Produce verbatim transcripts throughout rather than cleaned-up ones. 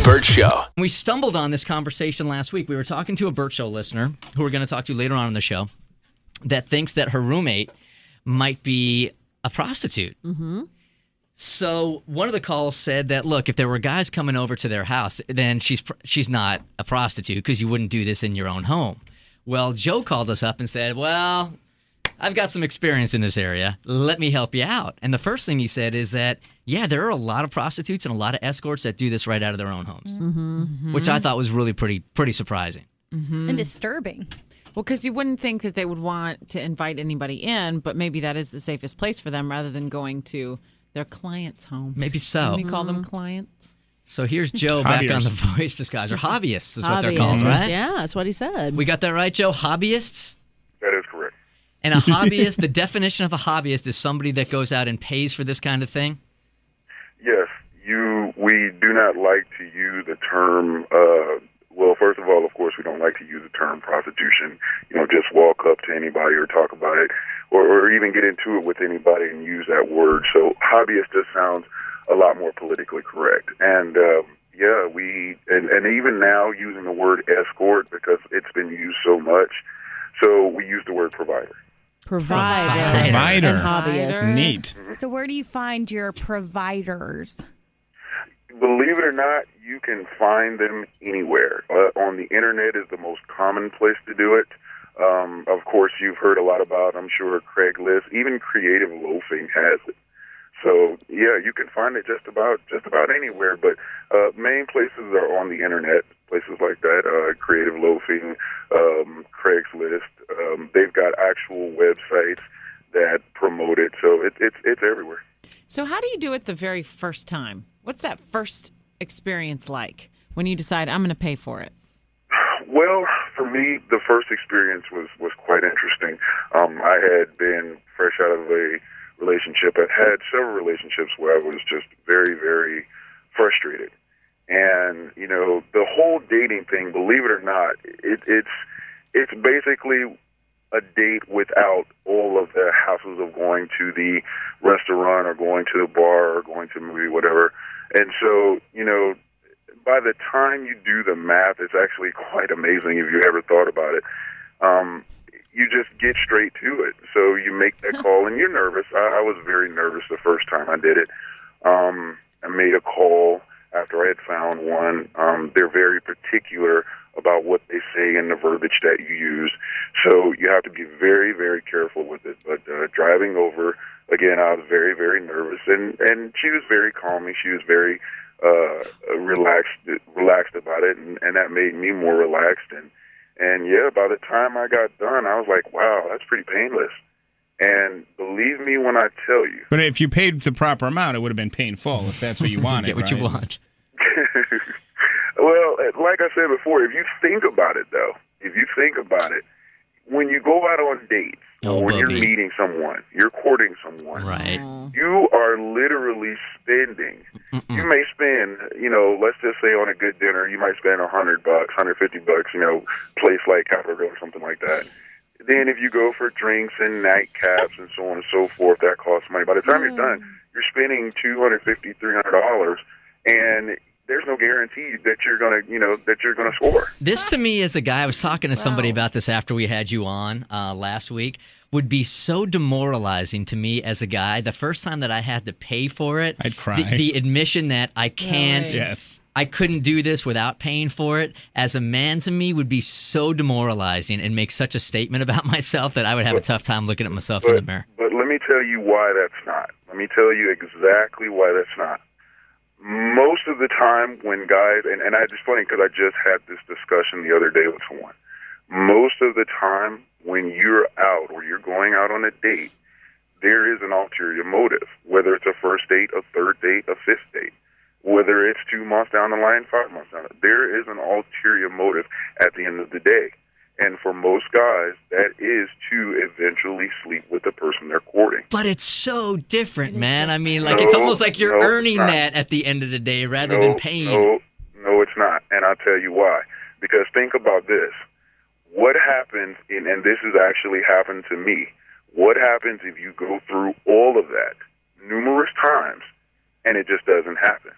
Burt Show. We stumbled on this conversation last week. We were talking to a Burt Show listener, who we're going to talk to later on in the show, that thinks that her roommate might be a prostitute. Mm-hmm. So one of the calls said that, look, if there were guys coming over to their house, then she's she's not a prostitute because you wouldn't do this in your own home. Well, Joe called us up and said, well, I've got some experience in this area. Let me help you out. And the first thing he said is that, yeah, there are a lot of prostitutes and a lot of escorts that do this right out of their own homes, Mm-hmm. which I thought was really pretty pretty surprising. Mm-hmm. And disturbing. Well, because you wouldn't think that they would want to invite anybody in, but maybe that is the safest place for them rather than going to their clients' homes. Maybe so. Can we call them clients? So here's Joe back on the voice disguiser. Hobbyists is what they're called, Hobbyists, right? Yeah, that's what he said. We got that right, Joe? Hobbyists? That is correct. And a hobbyist, the definition of a hobbyist is somebody that goes out and pays for this kind of thing? Yes, you. We do not like to use the term. Uh, well, first of all, of course, we don't like to use the term prostitution. You know, just walk up to anybody or talk about it, or, or even get into it with anybody and use that word. So, hobbyist just sounds a lot more politically correct. And um, yeah, we and, and even now using the word escort because it's been used so much. So we use the word provider. Provider. Provider. And hobbyist. Neat. So where do you find your providers? Believe it or not, you can find them anywhere. Uh, on the internet is the most common place to do it. Um, of course, you've heard a lot about, I'm sure, Craigslist. Even Creative Loafing has it. So, yeah, you can find it just about just about anywhere. But uh, main places are on the internet, places like that, uh, Creative Loafing, um, Craigslist. Um, they've got actual websites that promote it. So it, it's it's everywhere. So how do you do it the very first time? What's that first experience like when you decide I'm going to pay for it? Well, for me, the first experience was, was quite interesting. Um, I had been fresh out of a relationship. I'd had several relationships where I was just very, very frustrated. And, you know, the whole dating thing, believe it or not, it, it's it's basically a date without all of the hassles of going to the restaurant or going to the bar or going to a movie, whatever. And so, you know, by the time you do the math, it's actually quite amazing if you ever thought about it. Um, you just get straight to it. So you make that call, and you're nervous. I, I was very nervous the first time I did it. Um, I made a call after I had found one. Um, they're very particular about what they say and the verbiage that you use. So you have to be very, very careful with it. But uh, driving over, again, I was very, very nervous. And, and she was very calming. She was very uh, relaxed relaxed about it, and, and that made me more relaxed. And, and, yeah, by the time I got done, I was like, wow, that's pretty painless. And believe me when I tell you. But if you paid the proper amount, it would have been painful if that's what you wanted. Get what right? you want. Well, like I said before, if you think about it, though, if you think about it, when you go out on dates, Oh, or when you're Bubby. meeting someone, you're courting someone, Right. you are literally spending. Mm-mm. You may spend, you know, let's just say on a good dinner, you might spend a hundred bucks, hundred fifty bucks, you know, place like Capital Grille or something like that. Then if you go for drinks and nightcaps and so on and so forth, that costs money. By the time you're done, you're spending two hundred fifty, three hundred dollars, and there's no guarantee that you're gonna, you know, that you're gonna score. This to me as a guy, I was talking to somebody about this after we had you on uh, last week, would be so demoralizing to me as a guy. The first time that I had to pay for it, I'd cry. The, the admission that I can't, Really? Yes. I couldn't do this without paying for it, as a man to me would be so demoralizing and make such a statement about myself that I would have a tough time looking at myself in the But, mirror. but let me tell you why that's not. Let me tell you exactly why that's not. Most of the time when guys, and, and I just funny because I just had this discussion the other day with someone. Most of the time when you're out or you're going out on a date, there is an ulterior motive, whether it's a first date, a third date, a fifth date, whether it's two months down the line, five months down the line. There is an ulterior motive at the end of the day. And for most guys, that is to eventually sleep with the person they're courting. But it's so different, man. I mean, like, No, it's almost like you're no, it's earning not. that at the end of the day rather no, than paying. No, no, it's not. And I'll tell you why. Because think about this. What happens, in, and this has actually happened to me, what happens if you go through all of that numerous times and it just doesn't happen?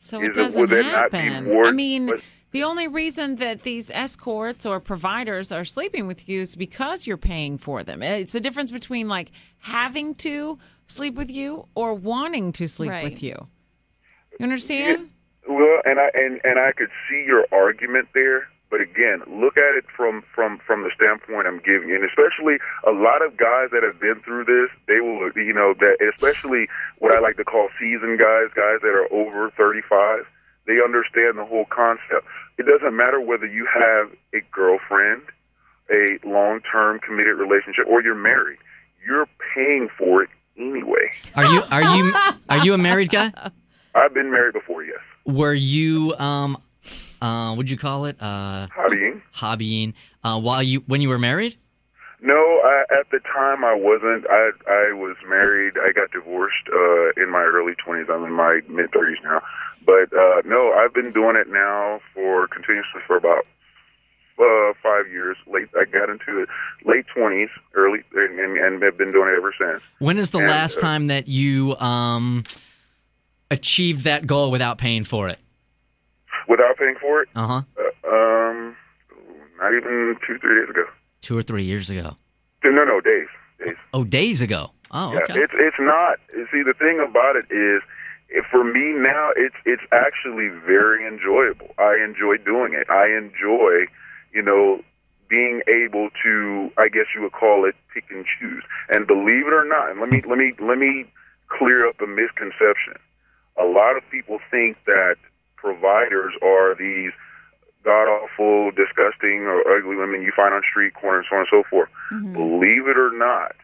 So Is it it- doesn't would that not be happen. more- I mean, but- the only reason that these escorts or providers are sleeping with you is because you're paying for them. It's the difference between like having to sleep with you or wanting to sleep Right. with you. You understand? Well, and I and, and I could see your argument there, but again, look at it from, from, from the standpoint I'm giving you, and especially a lot of guys that have been through this, they will, you know, that especially what I like to call seasoned guys, guys that are over thirty-five, they understand the whole concept. It doesn't matter whether you have a girlfriend, a long-term committed relationship, or you're married. You're paying for it anyway. Are you are you are you a married guy? I've been married before, yes. Were you um uh what'd you call it? Uh Hobbying? hobbying uh while you when you were married? No, I, at the time I wasn't. I I was married. I got divorced uh, in my early twenties. I'm in my mid thirties now. But uh, no, I've been doing it now for continuously for about uh, five years. Late, I got into it late twenties, early, and, and, and have been doing it ever since. When is the And, last uh, time that you um achieved that goal without paying for it? Without paying for it, Uh-huh. uh, um, not even two, three days ago. Two or three years ago. No, no, days, days. Oh, days ago. Oh, Yeah, okay. it's it's not. See, the thing about it is, if for me now, it's it's actually very enjoyable. I enjoy doing it. I enjoy, you know, being able to, I guess you would call it, pick and choose. And believe it or not, and let me let me let me clear up a misconception. A lot of people think that providers are these god-awful, disgusting, or ugly women you find on street corners, so on and so forth. Mm-hmm. Believe it or not,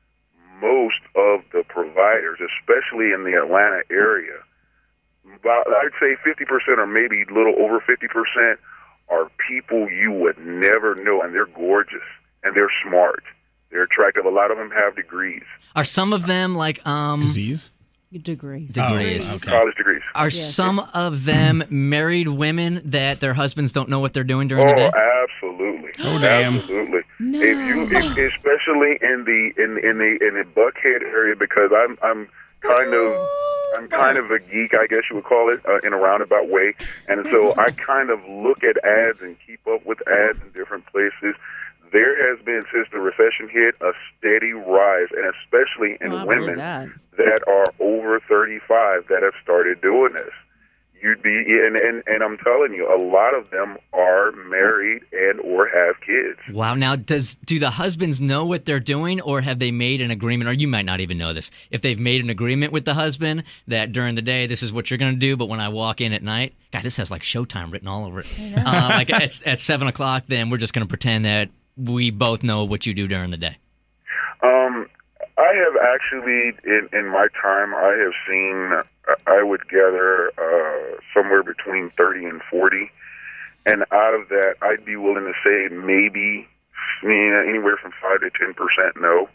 most of the providers, especially in the Atlanta area, about, I'd say fifty percent or maybe a little over fifty percent are people you would never know, and they're gorgeous, and they're smart. They're attractive. A lot of them have degrees, Are some of them like um Disease? Degrees. degrees? Oh, okay. college degrees. Are Yes. some of them married women that their husbands don't know what they're doing during the Oh, day? absolutely. Oh, damn. Absolutely. No. If you, if, especially in the in in the in the Buckhead area, because I'm I'm kind of I'm kind of a geek, I guess you would call it, uh, in a roundabout way, and so I kind of look at ads and keep up with ads in different places. There has been, since the recession hit, a steady rise, and especially in Oh, I believe women that. that are over thirty-five that have started doing this. You'd be, and, and, and I'm telling you, a lot of them are married and or have kids. Wow. Now, does do the husbands know what they're doing, or have they made an agreement? Or you might not even know this. If they've made an agreement with the husband that during the day this is what you're going to do, but when I walk in at night, God, this has like Showtime written all over it. Uh, like at, at seven o'clock, then we're just going to pretend that we both know what you do during the day. Um, I have actually, in, in my time, I have seen, uh, I would gather uh, somewhere between thirty and forty. And out of that, I'd be willing to say maybe I mean, anywhere from five to ten percent no.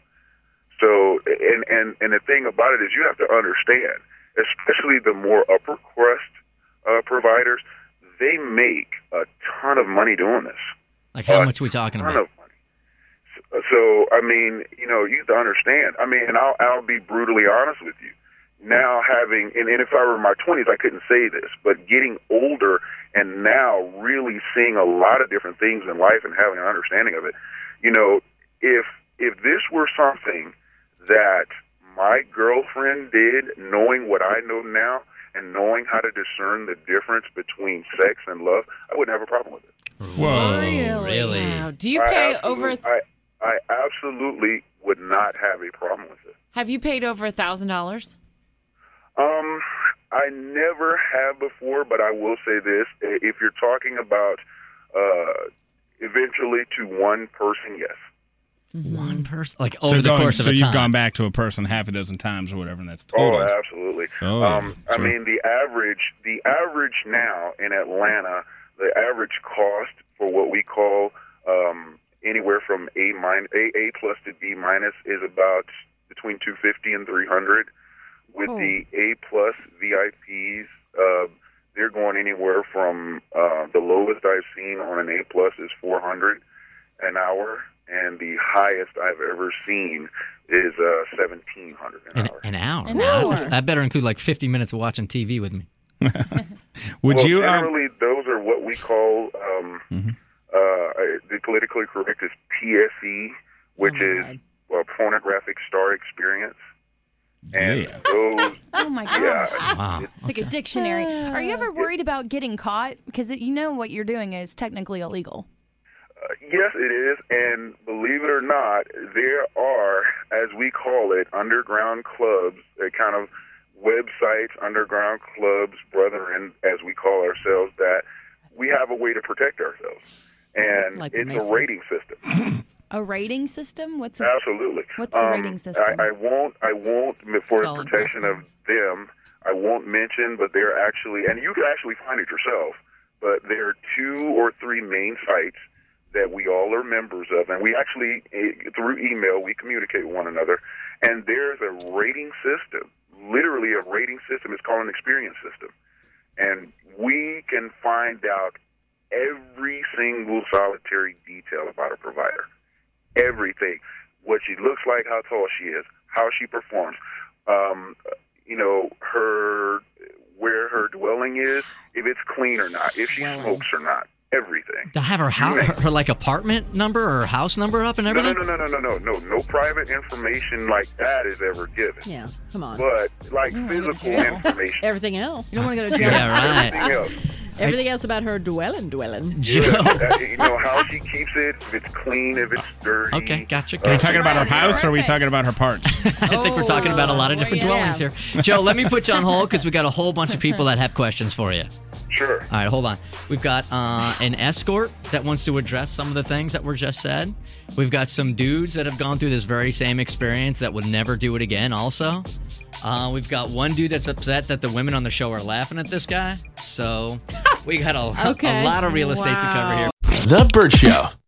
So, and, and, and the thing about it is you have to understand, especially the more upper crust uh, providers, they make a ton of money doing this. Like how Uh, much are we talking ton about? of money. So, so, I mean, you know, you have to understand. I mean, and I'll, I'll be brutally honest with you. Now having, and, and if I were in my twenties, I couldn't say this, but getting older and now really seeing a lot of different things in life and having an understanding of it, you know, if if this were something that my girlfriend did, knowing what I know now and knowing how to discern the difference between sex and love, I wouldn't have a problem with it. Whoa. Really? Wow. Do you I pay absolute- over? I, I absolutely would not have a problem with it. Have you paid over a thousand dollars? Um, I never have before, but I will say this: if you're talking about uh, eventually to one person, yes. One person, like So over the going- course of so a you've time. gone back to a person half a dozen times or whatever, and that's Oh, total. absolutely. Oh, um, I sure. mean, the average, the average now in Atlanta, the average cost for what we call um, anywhere from A minus, A, A plus to B minus is about between two fifty and three hundred. With Oh. the A plus V I Ps, uh, they're going anywhere from uh, the lowest I've seen on an A plus is four hundred an hour, and the highest I've ever seen is uh, seventeen hundred an An, hour. an hour. An Wow, hour. that's- that better include like fifty minutes of watching T V with me. Would well, you? Um, generally, those are what we call um, Mhm. uh, the politically correct is P S E, which Oh, my is God. well, pornographic star experience. And Yeah. those, Oh my yeah, gosh. Wow. It's like a dictionary. Are you ever worried about getting caught? Because you know what you're doing is technically illegal. Uh, yes, it is, and believe it or not, there are, as we call it, underground clubs, a kind of websites, underground clubs, brethren, as we call ourselves, that we have a way to protect ourselves, and Like the it's Masons. a rating system. A rating system? What's a Absolutely. What's the Um, rating system? I, I won't. I won't for Skull and protection of crossbones. them. I won't mention, but they're actually, and you can actually find it yourself. But there are two or three main sites that we all are members of, and we actually eh, through email we communicate with one another. And there's a rating system, literally a rating system. It's called an experience system, and we can find out every single solitary detail about a provider. Everything, what she looks like, how tall she is, how she performs, um, you know, her where her dwelling is, if it's clean or not, if she Dwelling. smokes or not, everything. To have her house, You her, may- her like apartment number or house number up and No, no, everything. no, no, no, no, no, no, no private information like that is ever given. Yeah, come on. But like don't wanna go to physical jail. information, Everything else. you don't want to go to jail. Yeah, right. everything else. Everything else about her dwelling, dwelling. Joe. Uh, you know how she keeps it, if it's clean, if it's dirty. Okay, gotcha. Are we gotcha. talking about her house, or are we Perfect. talking about her parts? I think we're talking about a lot of Oh, different yeah. dwellings here. Joe, let me put you on hold because we got a whole bunch of people that have questions for you. Sure. All right, hold on. We've got uh, an escort that wants to address some of the things that were just said. We've got some dudes that have gone through this very same experience that would never do it again also. Uh, we've got one dude that's upset that the women on the show are laughing at this guy. So we got a, Okay. a lot of real estate to cover here. The Burt Show.